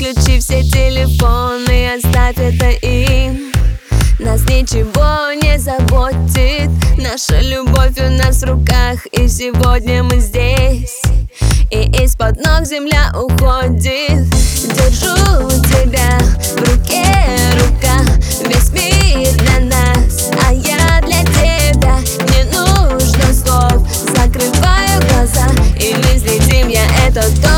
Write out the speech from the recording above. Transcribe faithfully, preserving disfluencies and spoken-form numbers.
Отключи все телефоны, оставь это им. Нас ничего не заботит, наша любовь у нас в руках, и сегодня мы здесь, и из-под ног земля уходит. Держу тебя в руке, рука, весь мир для нас, а я для тебя. Не нужно слов, закрываю глаза, и не взлетим, я это точно.